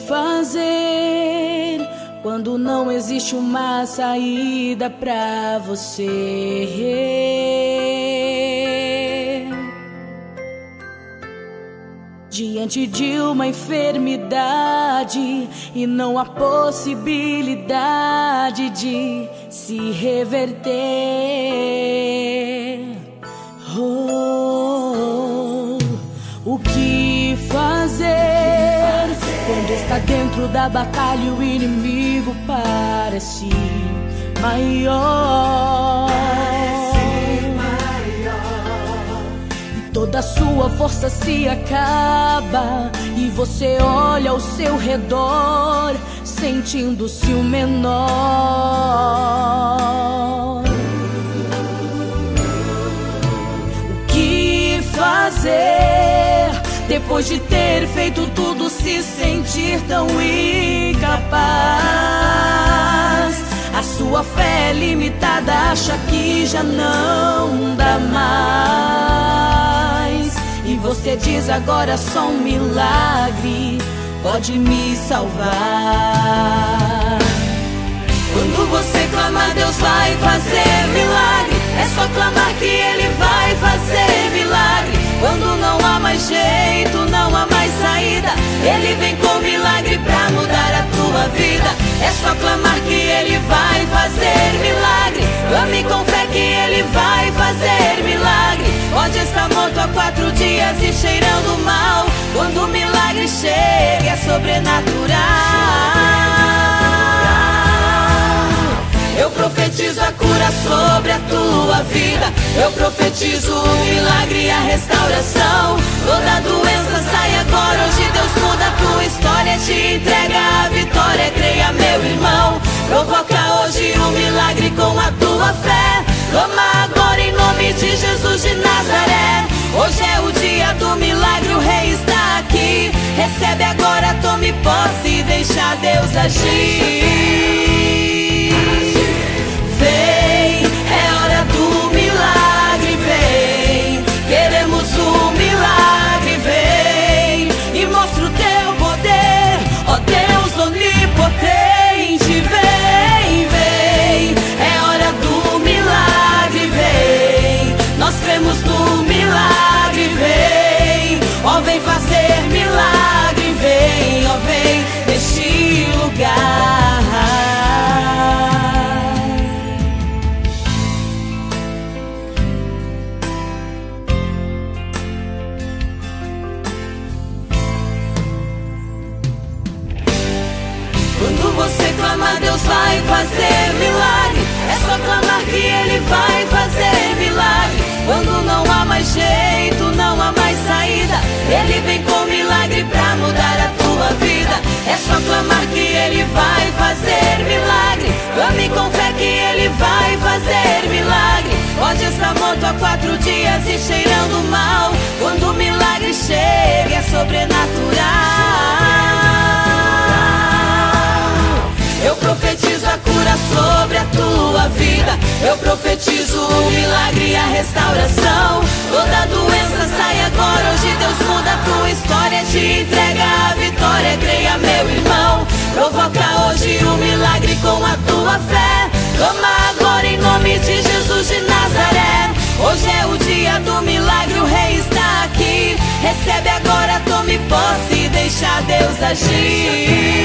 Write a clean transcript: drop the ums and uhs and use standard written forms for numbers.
fazer quando não existe uma saída pra você? Diante de uma enfermidade e não há possibilidade de se reverter. O que fazer quando está dentro da batalha e o inimigo parece maior? E toda a sua força se acaba e você olha ao seu redor sentindo-se o menor. Fazer depois de ter feito tudo, se sentir tão incapaz? A sua fé limitada acha que já não dá mais, e você diz: agora só um milagre pode me salvar. Quando você clamar, Deus vai fazer milagre. É só clamar que Ele vai fazer milagre. Quando não há mais jeito, não há mais saída, Ele vem com milagre pra mudar a tua vida. É só clamar que Ele vai fazer milagre. Clame com fé que Ele vai fazer milagre. Pode estar morto há 4 dias e cheirando mal, quando o milagre chega é sobrenatural. Eu profetizo a cura sobre a tua vida. Eu profetizo o milagre e a restauração. Toda doença sai agora. Hoje Deus muda a tua história, te entrega a vitória. Creia, meu irmão. Provoca hoje um milagre com a tua fé. Clama agora em nome de Jesus de Nazaré. Hoje é o dia do milagre, o Rei está aqui. Recebe agora, tome posse e deixa Deus agir. Vem, é hora do milagre, vem. Queremos um milagre, vem. E mostra o teu poder, ó Deus onipotente. Vem, vem, é hora do milagre, vem. Nós cremos no milagre, vem. Ó, vem fazer milagre, vem. Ó, vem neste lugar. Quando você clamar, Deus vai fazer milagre. É só clamar que Ele vai fazer milagre. Quando não há mais jeito, não há mais saída, Ele vem com milagre pra mudar a tua vida. É só clamar que Ele vai fazer milagre. Clame com fé que Ele vai fazer milagre. Pode estar morto há 4 dias e cheirando mal, quando o milagre chega é sobrenatural. Eu profetizo a cura sobre a tua vida. Eu profetizo o milagre e a restauração. Toda doença sai agora. Hoje Deus muda a tua história, te entrega a vitória. Creia, meu irmão. Provoca hoje o milagre com a tua fé. Clama agora em nome de Jesus de Nazaré. Hoje é o dia do milagre, o Rei está aqui. Recebe agora, tome posse e deixa Deus agir.